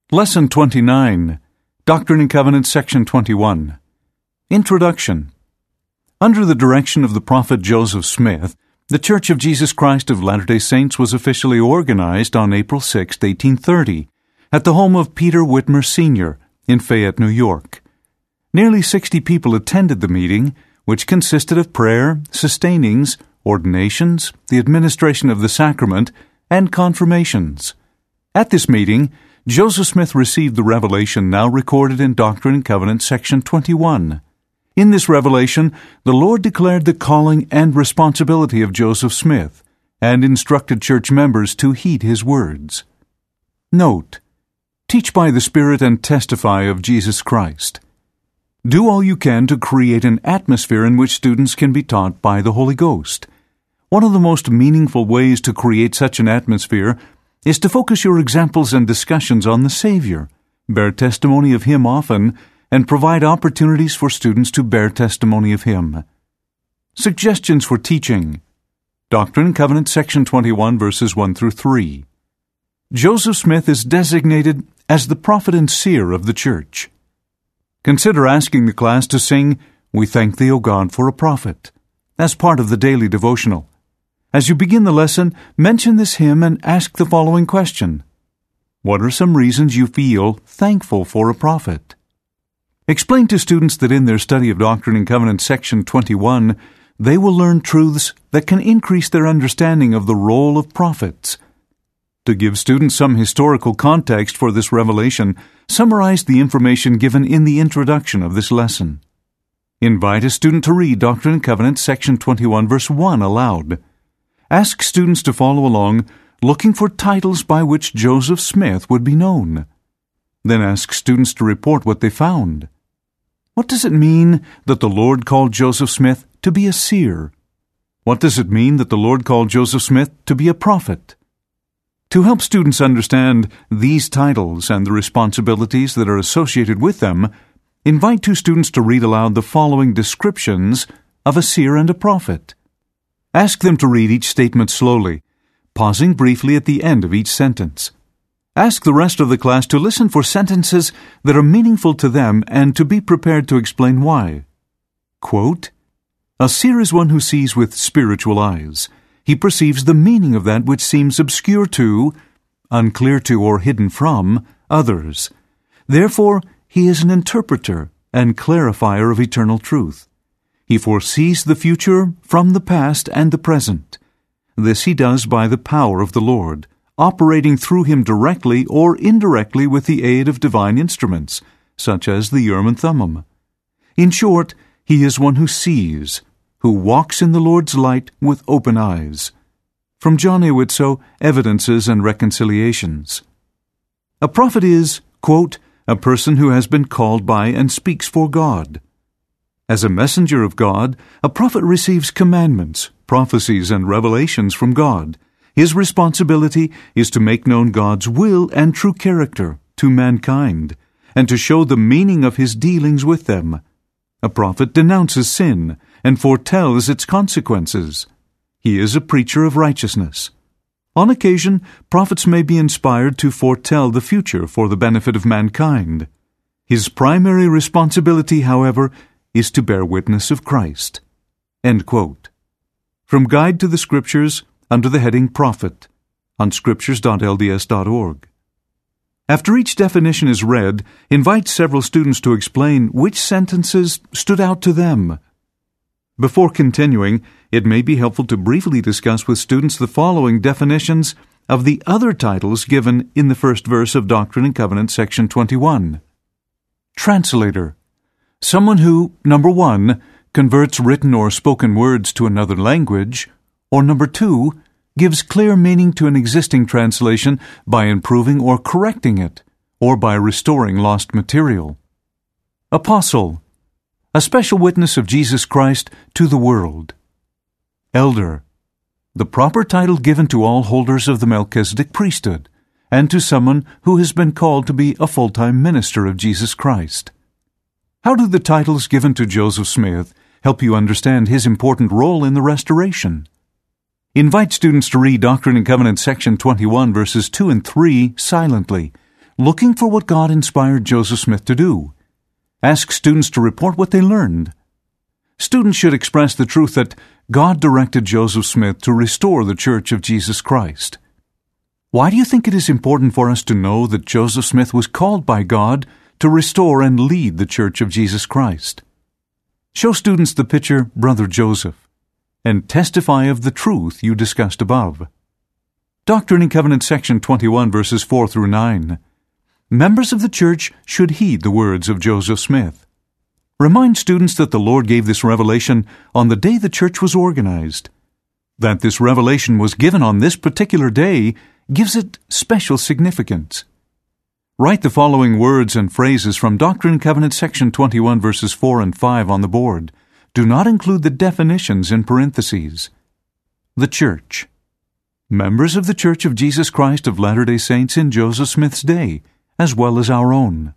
Lesson 29, Doctrine and Covenants, Section 21. Introduction. Under the direction of the prophet Joseph Smith, the Church of Jesus Christ of Latter-day Saints was officially organized on April 6, 1830, at the home of Peter Whitmer Sr. in Fayette, New York. Nearly 60 people attended the meeting, which consisted of prayer, sustainings, ordinations, the administration of the sacrament, and confirmations. At this meeting, Joseph Smith received the revelation now recorded in Doctrine and Covenants, Section 21. In this revelation, the Lord declared the calling and responsibility of Joseph Smith and instructed church members to heed his words. Note: teach by the Spirit and testify of Jesus Christ. Do all you can to create an atmosphere in which students can be taught by the Holy Ghost. One of the most meaningful ways to create such an atmosphere is to focus your examples and discussions on the Savior, bear testimony of Him often, and provide opportunities for students to bear testimony of Him. Suggestions for teaching. Doctrine and Covenants, Section 21, verses 1 through 3. Joseph Smith is designated as the prophet and seer of the church. Consider asking the class to sing, "We Thank Thee, O God, for a Prophet," as part of the daily devotional. As you begin the lesson, mention this hymn and ask the following question: what are some reasons you feel thankful for a prophet? Explain to students that in their study of Doctrine and Covenants, Section 21, they will learn truths that can increase their understanding of the role of prophets. To give students some historical context for this revelation, summarize the information given in the introduction of this lesson. Invite a student to read Doctrine and Covenants, Section 21, verse 1 aloud. Ask students to follow along, looking for titles by which Joseph Smith would be known. Then ask students to report what they found. What does it mean that the Lord called Joseph Smith to be a seer? What does it mean that the Lord called Joseph Smith to be a prophet? To help students understand these titles and the responsibilities that are associated with them, invite two students to read aloud the following descriptions of a seer and a prophet. Ask them to read each statement slowly, pausing briefly at the end of each sentence. Ask the rest of the class to listen for sentences that are meaningful to them and to be prepared to explain why. Quote, "A seer is one who sees with spiritual eyes. He perceives the meaning of that which seems obscure to, unclear to, or hidden from others. Therefore, he is an interpreter and clarifier of eternal truth. He foresees the future from the past and the present. This he does by the power of the Lord, operating through him directly or indirectly with the aid of divine instruments, such as the Urim and Thummim. In short, he is one who sees, who walks in the Lord's light with open eyes." From John A. Whitsoe, Evidences and Reconciliations. A prophet is, quote, "a person who has been called by and speaks for God." As a messenger of God, a prophet receives commandments, prophecies, and revelations from God. His responsibility is to make known God's will and true character to mankind, and to show the meaning of His dealings with them. A prophet denounces sin and foretells its consequences. He is a preacher of righteousness. On occasion, prophets may be inspired to foretell the future for the benefit of mankind. His primary responsibility, however, is to bear witness of Christ. End quote. From Guide to the Scriptures, under the heading Prophet, on scriptures.lds.org. After each definition is read, invite several students to explain which sentences stood out to them. Before continuing, it may be helpful to briefly discuss with students the following definitions of the other titles given in the first verse of Doctrine and Covenants, Section 21. Translator. Someone who, number 1, converts written or spoken words to another language, or number 2, gives clear meaning to an existing translation by improving or correcting it, or by restoring lost material. Apostle. A special witness of Jesus Christ to the world. Elder. The proper title given to all holders of the Melchizedek priesthood, and to someone who has been called to be a full-time minister of Jesus Christ. How do the titles given to Joseph Smith help you understand his important role in the restoration? Invite students to read Doctrine and Covenants, Section 21, verses 2 and 3 silently, looking for what God inspired Joseph Smith to do. Ask students to report what they learned. Students should express the truth that God directed Joseph Smith to restore the Church of Jesus Christ. Why do you think it is important for us to know that Joseph Smith was called by God to restore and lead the Church of Jesus Christ? Show students the picture Brother Joseph, and testify of the truth you discussed above. Doctrine and Covenants, section 21, verses 4 through 9. Members of the church should heed the words of Joseph Smith. Remind students that the Lord gave this revelation on the day the church was organized. That this revelation was given on this particular day gives it special significance. Write the following words and phrases from Doctrine and Covenants, section 21, verses 4 and 5 on the board. Do not include the definitions in parentheses. The church. Members of the Church of Jesus Christ of Latter-day Saints in Joseph Smith's day, as well as our own.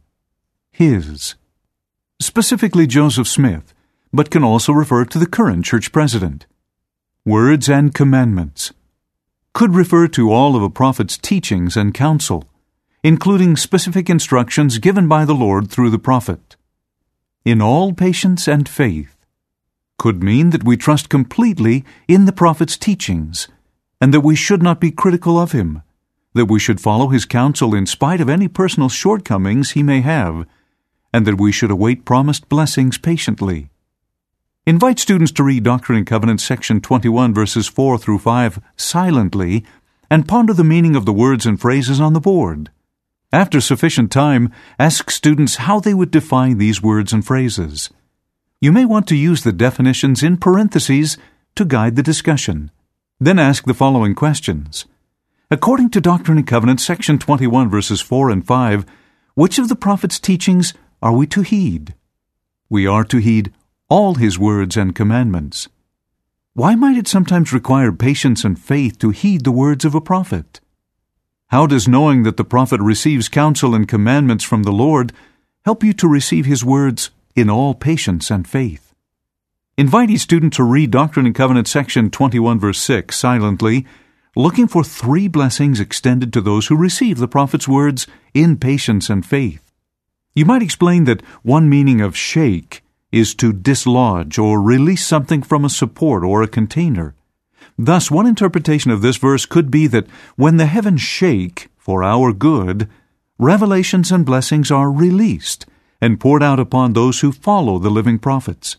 His. Specifically Joseph Smith, but can also refer to the current church president. Words and commandments. Could refer to all of a prophet's teachings and counsel, including specific instructions given by the Lord through the prophet. In all patience and faith. Could mean that we trust completely in the prophet's teachings, and that we should not be critical of him, that we should follow his counsel in spite of any personal shortcomings he may have, and that we should await promised blessings patiently. Invite students to read Doctrine and Covenants, section 21, verses 4 through 5 silently, and ponder the meaning of the words and phrases on the board. After sufficient time, ask students how they would define these words and phrases. You may want to use the definitions in parentheses to guide the discussion. Then ask the following questions. According to Doctrine and Covenants, section 21, verses 4 and 5, which of the prophet's teachings are we to heed? We are to heed all his words and commandments. Why might it sometimes require patience and faith to heed the words of a prophet? How does knowing that the prophet receives counsel and commandments from the Lord help you to receive his words in all patience and faith? Invite each student to read Doctrine and Covenants, section 21, verse 6 silently, looking for 3 blessings extended to those who receive the prophet's words in patience and faith. You might explain that one meaning of shake is to dislodge or release something from a support or a container. Thus, one interpretation of this verse could be that when the heavens shake for our good, revelations and blessings are released and poured out upon those who follow the living prophets.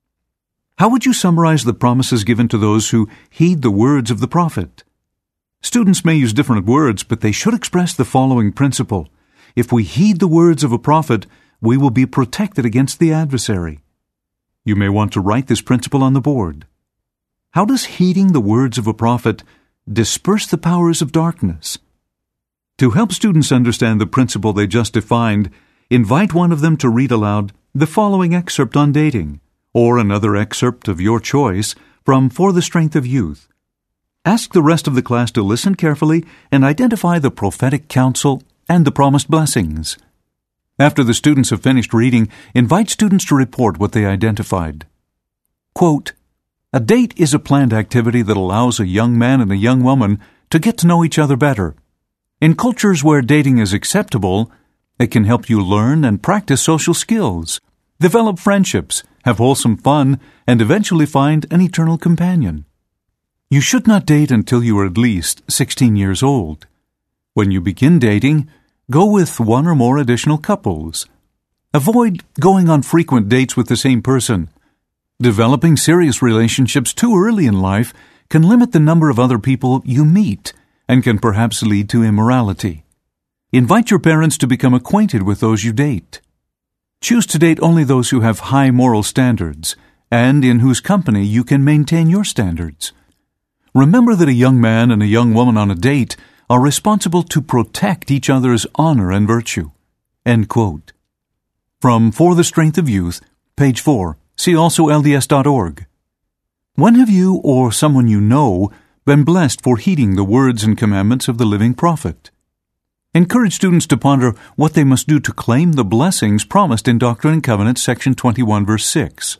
How would you summarize the promises given to those who heed the words of the prophet? Students may use different words, but they should express the following principle. If we heed the words of a prophet, we will be protected against the adversary. You may want to write this principle on the board. How does heeding the words of a prophet disperse the powers of darkness? To help students understand the principle they just defined, invite one of them to read aloud the following excerpt on dating, or another excerpt of your choice from For the Strength of Youth. Ask the rest of the class to listen carefully and identify the prophetic counsel and the promised blessings. After the students have finished reading, invite students to report what they identified. Quote, a date is a planned activity that allows a young man and a young woman to get to know each other better. In cultures where dating is acceptable, it can help you learn and practice social skills, develop friendships, have wholesome fun, and eventually find an eternal companion. You should not date until you are at least 16 years old. When you begin dating, go with one or more additional couples. Avoid going on frequent dates with the same person. Developing serious relationships too early in life can limit the number of other people you meet and can perhaps lead to immorality. Invite your parents to become acquainted with those you date. Choose to date only those who have high moral standards and in whose company you can maintain your standards. Remember that a young man and a young woman on a date are responsible to protect each other's honor and virtue. End quote. From For the Strength of Youth, page 4. See also LDS.org. When have you or someone you know been blessed for heeding the words and commandments of the living prophet? Encourage students to ponder what they must do to claim the blessings promised in Doctrine and Covenants, section 21, verse 6.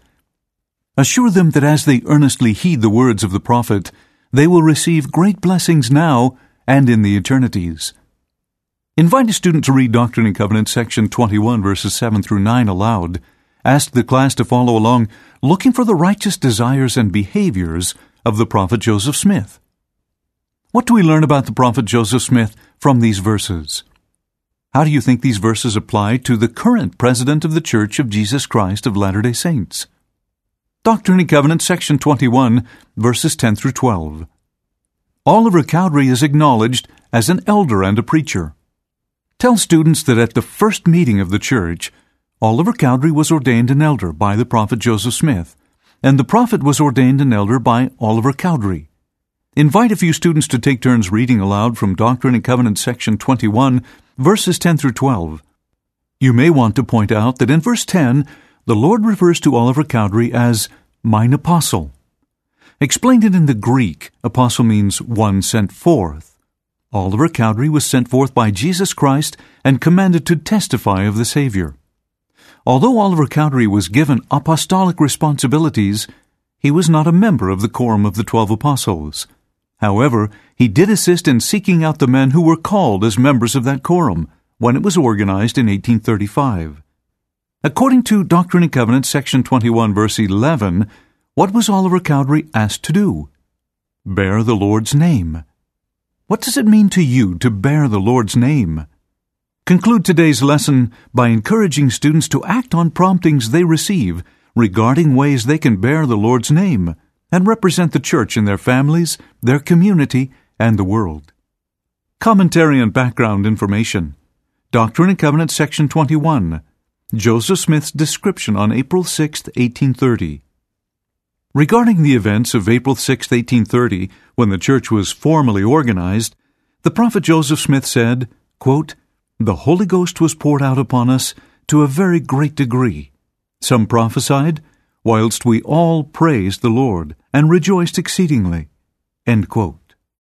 Assure them that as they earnestly heed the words of the prophet, they will receive great blessings now and in the eternities. Invite a student to read Doctrine and Covenants, section 21, verses 7 through 9 aloud. Ask the class to follow along, looking for the righteous desires and behaviors of the prophet Joseph Smith. What do we learn about the prophet Joseph Smith from these verses? How do you think these verses apply to the current president of the Church of Jesus Christ of Latter-day Saints? Doctrine and Covenants, section 21, verses 10 through 12. Oliver Cowdery is acknowledged as an elder and a preacher. Tell students that at the first meeting of the church, Oliver Cowdery was ordained an elder by the prophet Joseph Smith, and the prophet was ordained an elder by Oliver Cowdery. Invite a few students to take turns reading aloud from Doctrine and Covenants, section 21, verses 10 through 12. You may want to point out that in verse 10, the Lord refers to Oliver Cowdery as mine apostle. Explained it in the Greek, apostle means one sent forth. Oliver Cowdery was sent forth by Jesus Christ and commanded to testify of the Savior. Although Oliver Cowdery was given apostolic responsibilities, he was not a member of the quorum of the 12 apostles. However, he did assist in seeking out the men who were called as members of that quorum when it was organized in 1835. According to Doctrine and Covenants, section 21, verse 11, what was Oliver Cowdery asked to do? Bear the Lord's name. What does it mean to you to bear the Lord's name? Conclude today's lesson by encouraging students to act on promptings they receive regarding ways they can bear the Lord's name and represent the church in their families, their community, and the world. Commentary and background information. Doctrine and Covenants, section 21. Joseph Smith's description on April 6, 1830. Regarding the events of April 6, 1830, when the church was formally organized, the prophet Joseph Smith said, quote, "The Holy Ghost was poured out upon us to a very great degree. Some prophesied, whilst we all praised the Lord and rejoiced exceedingly." End quote.